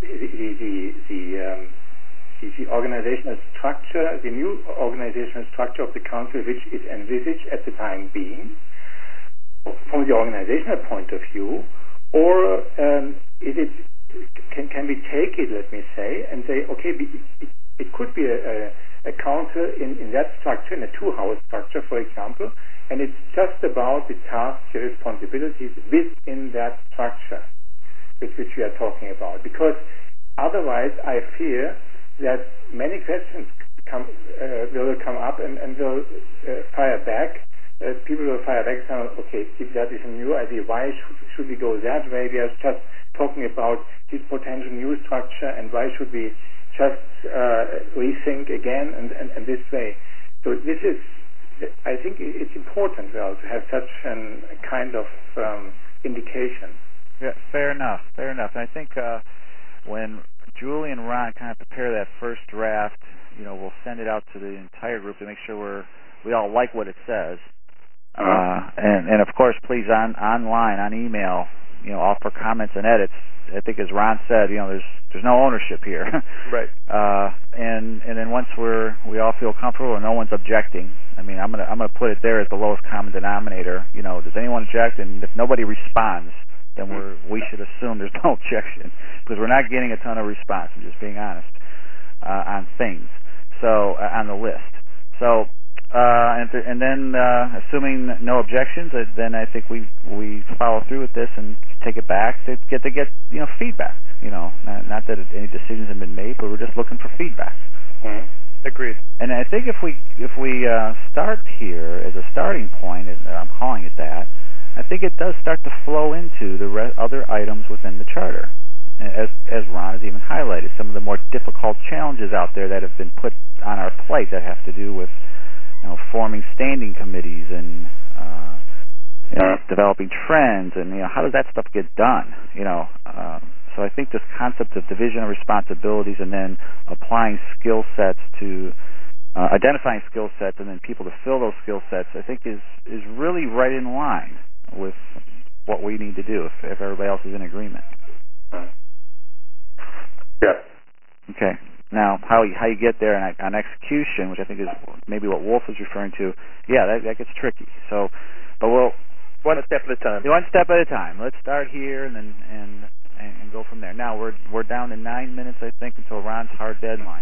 [SPEAKER 5] organizational structure, the new organizational structure of the council, which is envisaged at the time being, from the organizational point of view, or is it? Can we take it, let me say, and say, okay, it could be a council in that structure, in a two-house structure, for example, and it's just about the tasks, the responsibilities within that structure, which we are talking about. Because otherwise, I fear that many questions will come up and will fire back. People will fire back and say, okay, if that is a new idea, why should we go that way? We are just talking about this potential new structure, and why should we just rethink again and this way? So this is, I think it's important, well, to have such a kind of indication.
[SPEAKER 3] Yeah, fair enough. And I think when Julie and Ron kind of prepare that first draft, we'll send it out to the entire group to make sure we all like what it says. And of course, please online, on email, offer comments and edits. I think, as Ron said, there's no ownership here.
[SPEAKER 4] Right.
[SPEAKER 3] And then once we all feel comfortable and no one's objecting, I mean, I'm gonna put it there as the lowest common denominator. Does anyone object? And if nobody responds, then we should assume there's no objection, because we're not getting a ton of response. I'm just being honest on things. So on the list. So. And then, assuming no objections, then I think we follow through with this and take it back to get feedback. Not that any decisions have been made, but we're just looking for feedback.
[SPEAKER 4] Mm-hmm. Agreed.
[SPEAKER 3] And I think if we start here as a starting point, and I'm calling it that, I think it does start to flow into the other items within the charter. As Ron has even highlighted, some of the more difficult challenges out there that have been put on our plate that have to do with forming standing committees and developing trends, and how does that stuff get done? So I think this concept of division of responsibilities and then applying skill sets to identifying skill sets and then people to fill those skill sets, I think is really right in line with what we need to do if everybody else is in agreement.
[SPEAKER 5] Yeah.
[SPEAKER 3] Okay. Now, how you get there on execution, which I think is maybe what Wolf is referring to, yeah, that gets tricky. So, but we'll
[SPEAKER 4] one step at a time.
[SPEAKER 3] One step at a time. Let's start here and then and go from there. Now we're down to 9 minutes, I think, until Ron's hard deadline.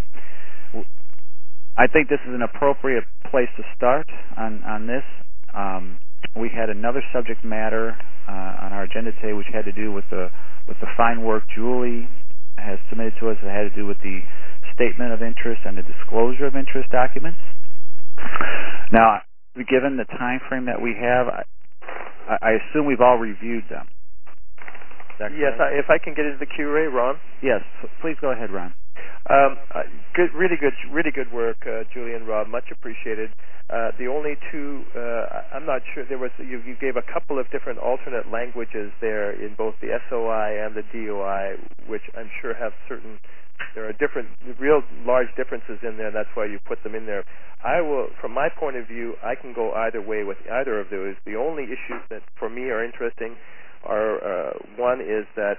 [SPEAKER 3] I think this is an appropriate place to start on this. We had another subject matter on our agenda today, which had to do with the fine work Julie has submitted to us. It had to do with the statement of interest and the disclosure of interest documents. Now, given the time frame that we have, I assume we've all reviewed them.
[SPEAKER 4] Yes, if I can get into the queue, Ray, Ron.
[SPEAKER 3] Yes, please go ahead, Ron.
[SPEAKER 4] Really good work, Julie and Rob. Much appreciated. The only two, I'm not sure. There was you gave a couple of different alternate languages there in both the SOI and the DOI, which I'm sure have certain. There are real large differences in there. That's why you put them in there. I will, from my point of view, I can go either way with either of those. The only issues that for me are interesting are one is that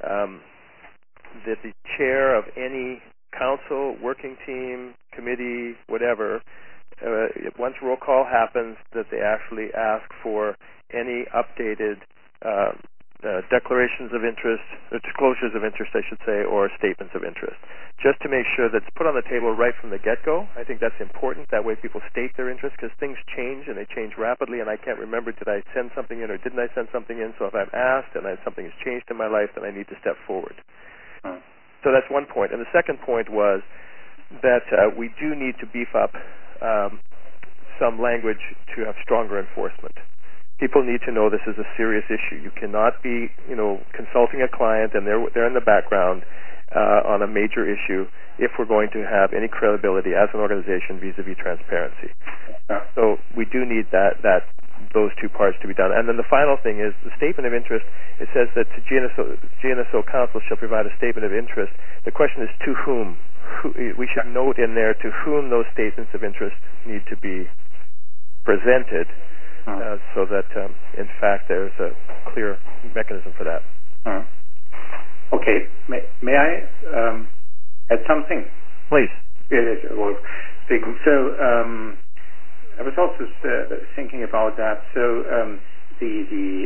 [SPEAKER 4] the chair of any council, working team, committee, whatever, once roll call happens, that they actually ask for any updated declarations of interest, or disclosures of interest, I should say, or statements of interest, just to make sure that's put on the table right from the get-go. I think that's important. That way people state their interest, because things change, and they change rapidly, and I can't remember, did I send something in or didn't I send something in? So if I'm asked and something has changed in my life, then I need to step forward. So that's one point. And the second point was that we do need to beef up some language to have stronger enforcement. People need to know this is a serious issue. You cannot be, consulting a client and they're in the background on a major issue if we're going to have any credibility as an organization vis-a-vis transparency. So we do need those two parts to be done. And then the final thing is the statement of interest. It says that GNSO Council shall provide a statement of interest. The question is to whom? We should note in there to whom those statements of interest need to be presented. So that, in fact, there's a clear mechanism for that.
[SPEAKER 5] Okay. May I add something?
[SPEAKER 3] Please.
[SPEAKER 5] Yes, Wolf speaking. So I was also thinking about that. So the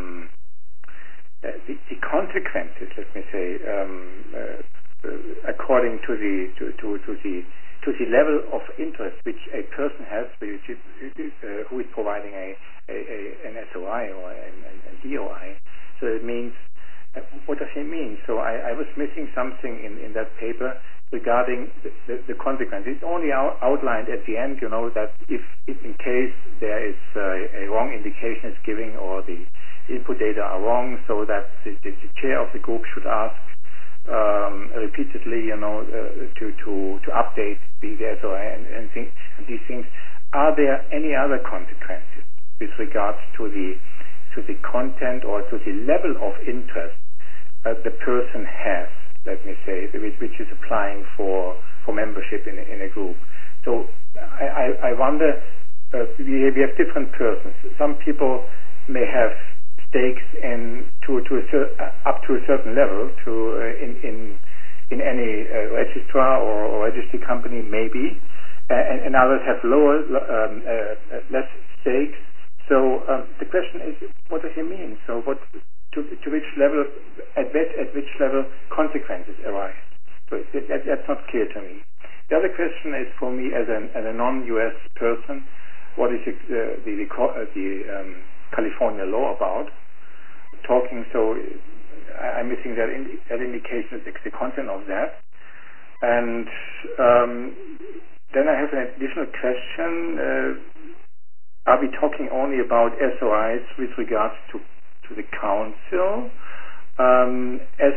[SPEAKER 5] consequences, let me say, according to the level of interest which a person has, who is providing an SOI or an DOI. So it means, what does it mean? So I was missing something in that paper regarding the consequence. It's only outlined at the end, that if in case there is a wrong indication is given or the input data are wrong, so that the chair of the group should ask repeatedly, to update the SOI and these things. Are there any other consequences with regards to the content or to the level of interest the person has, let me say, which is applying for membership in a group? So I wonder, we have different persons. Some people may have stakes up to a certain level in any registrar or registry company, maybe, and others have less stakes. So the question is, what does it mean? So to which level, at which level consequences arise? So that's not clear to me. The other question is for me as a non-U.S. person, what is the California law about? Talking, so I'm missing that indication, the content of that. And then I have an additional question. Are we talking only about SOIs with regards to the council? As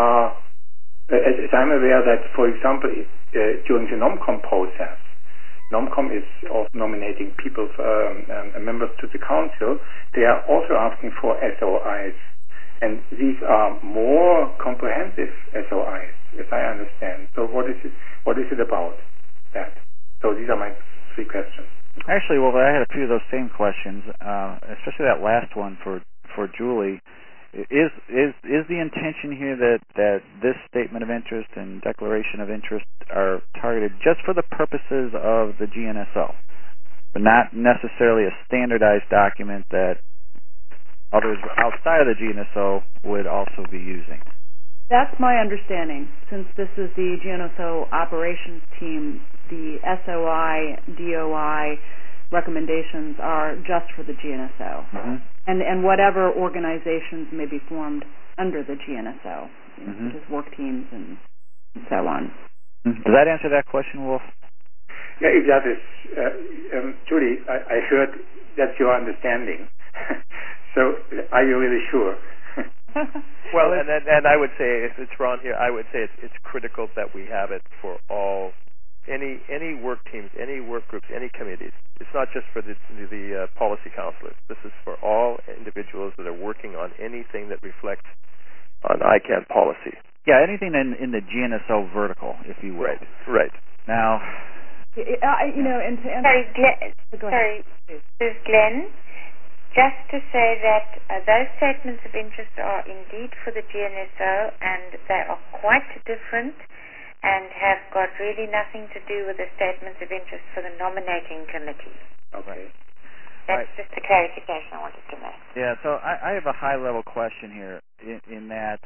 [SPEAKER 5] I'm aware that, for example, during the NOMCOM process, NOMCOM is of nominating people, members to the council. They are also asking for SOIs, and these are more comprehensive SOIs, if I understand. So what is it about that? So these are my three questions.
[SPEAKER 3] Actually, well, I had a few of those same questions, especially that last one for Julie. Is the intention here that this statement of interest and declaration of interest are targeted just for the purposes of the GNSO, but not necessarily a standardized document that others outside of the GNSO would also be using?
[SPEAKER 2] That's my understanding. Since this is the GNSO operations team, the SOI, DOI recommendations are just for the GNSO. Mm-hmm. And whatever organizations may be formed under the GNSO, such as work teams and so on.
[SPEAKER 3] Does that answer that question, Wolf?
[SPEAKER 5] Yeah, if that is, Julie, I heard that's your understanding. So are you really sure?
[SPEAKER 4] Well, and I would say, if it's Ron here, I would say it's critical that we have it for all, any work teams, any work groups, any committees. It's not just for the policy counselors. This is for all individuals that are working on anything that reflects on ICANN policy.
[SPEAKER 3] Yeah, anything in the GNSO vertical, if you will.
[SPEAKER 4] Right.
[SPEAKER 3] Now,
[SPEAKER 2] and to answer...
[SPEAKER 1] Sorry, this is Glenn. Just to say that those statements of interest are indeed for the GNSO, and they are quite different and have got really nothing to do with the statements of interest for the nominating committee.
[SPEAKER 5] Okay.
[SPEAKER 1] That's just a clarification I wanted to make.
[SPEAKER 3] Yeah, so I have a high-level question here in that,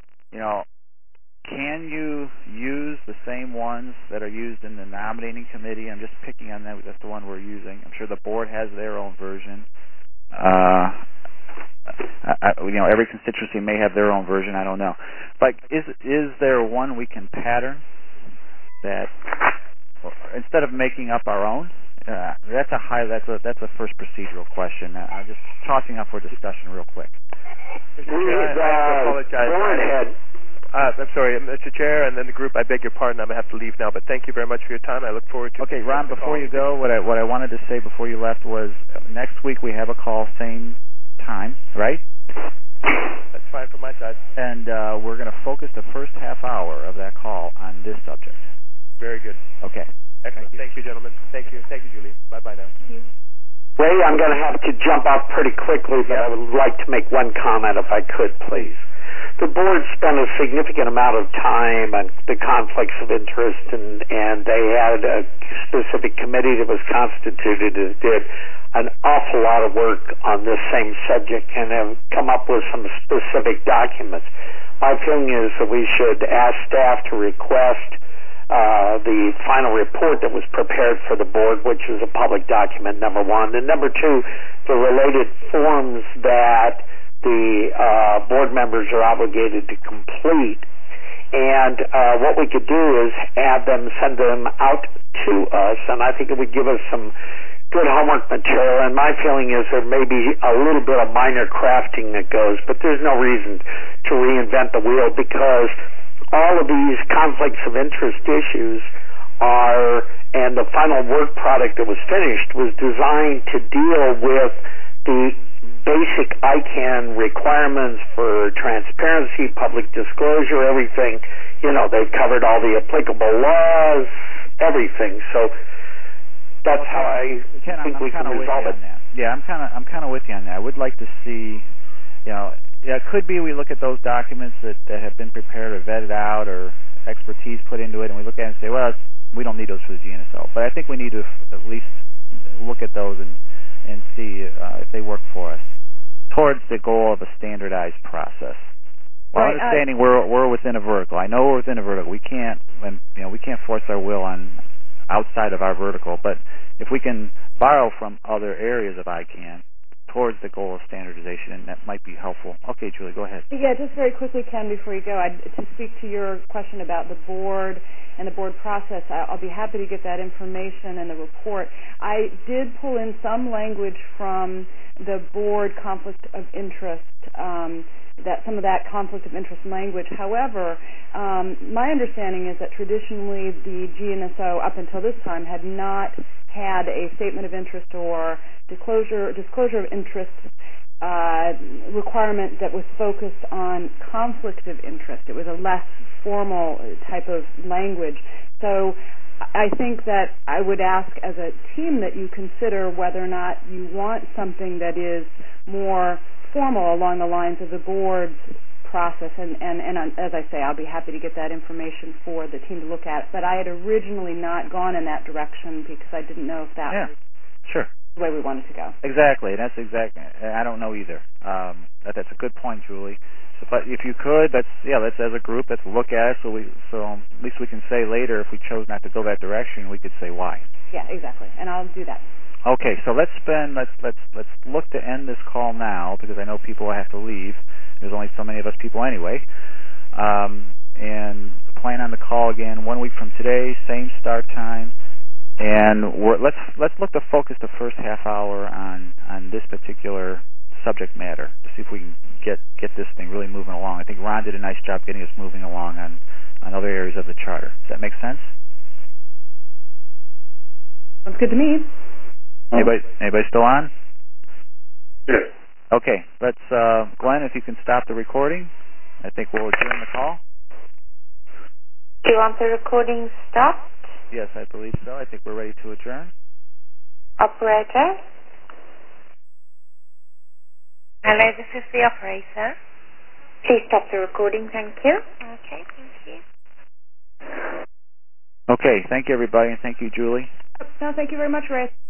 [SPEAKER 3] can you use the same ones that are used in the nominating committee? I'm just picking on that. That's the one we're using. I'm sure the board has their own version. Every constituency may have their own version. I don't know, but is there one we can pattern that instead of making up our own? That's a first procedural question. I'm just tossing up for discussion real quick.
[SPEAKER 4] Mr. Chair, I apologize.
[SPEAKER 7] Go ahead.
[SPEAKER 4] I'm sorry, Mr. Chair, and then the group. I beg your pardon. I'm going to have to leave now, but thank you very much for your time. I look forward to.
[SPEAKER 3] Okay, Ron. Before you go, what I wanted to say before you left was next week we have a call, same time, right?
[SPEAKER 4] That's fine from my side.
[SPEAKER 3] And we're going to focus the first half hour of that call on this subject.
[SPEAKER 4] Very good.
[SPEAKER 3] Okay.
[SPEAKER 4] Excellent. Thank you, gentlemen. Thank you, Julie. Bye now.
[SPEAKER 2] Thank you.
[SPEAKER 7] Ray, I'm going to have to jump off pretty quickly, but I would like to make one comment if I could, please. The board spent a significant amount of time on the conflicts of interest, and they had a specific committee that was constituted that did an awful lot of work on this same subject and have come up with some specific documents. My feeling is that we should ask staff to request the final report that was prepared for the board, which is a public document, number one. And number two, the related forms that the board members are obligated to complete. And what we could do is have them send them out to us, and I think it would give us some good homework material. And my feeling is there may be a little bit of minor crafting that goes, but there's no reason to reinvent the wheel, because all of these conflicts of interest issues are, and the final work product that was finished was designed to deal with the basic ICANN requirements for transparency, public disclosure, everything. They've covered all the applicable laws, everything. So that's how I think we can resolve it.
[SPEAKER 3] Yeah, I'm kind of with you on that. I would like to see, it could be we look at those documents that have been prepared or vetted out or expertise put into it, and we look at it and say, well, we don't need those for the GNSO. But I think we need to at least look at those and see if they work for us towards the goal of a standardized process. While understanding we're within a vertical. I know we're within a vertical. We can't force our will on outside of our vertical, but if we can borrow from other areas of ICANN towards the goal of standardization, and that might be helpful. Okay, Julie, go ahead.
[SPEAKER 2] Yeah, just very quickly, Ken, before you go, to speak to your question about the board and the board process, I'll be happy to get that information and the report. I did pull in some language from the board conflict of interest, some of that conflict of interest language. However, my understanding is that traditionally the GNSO up until this time had not had a statement of interest or disclosure of interest requirement that was focused on conflict of interest. It was a less formal type of language. So I think that I would ask as a team that you consider whether or not you want something that is more formal along the lines of the board's process, and as I say, I'll be happy to get that information for the team to look at. But I had originally not gone in that direction because I didn't know if that was the way we wanted to go.
[SPEAKER 3] Exactly. That's exactly. I don't know either. That's a good point, Julie. So, but if you could, let's as a group, let's look at it. So at least we can say later if we chose not to go that direction, we could say why.
[SPEAKER 2] Yeah, exactly. And I'll do that.
[SPEAKER 3] Okay, so let's look to end this call now because I know people have to leave. There's only so many of us people anyway. And plan on the call again 1 week from today, same start time. And let's look to focus the first half hour on this particular subject matter to see if we can get this thing really moving along. I think Ron did a nice job getting us moving along on other areas of the charter. Does that make sense?
[SPEAKER 2] Sounds good to me.
[SPEAKER 3] Anybody still on?
[SPEAKER 5] Yes.
[SPEAKER 3] Okay, let's, Glenn, if you can stop the recording, I think we'll adjourn the call.
[SPEAKER 1] Do you want the recording stopped?
[SPEAKER 3] Yes, I believe so. I think we're ready to adjourn.
[SPEAKER 1] Operator? Hello, this is the operator. Please stop the recording, thank you. Okay, thank you.
[SPEAKER 3] Okay, thank you, everybody, and thank you, Julie.
[SPEAKER 2] No, thank you very much, Ray.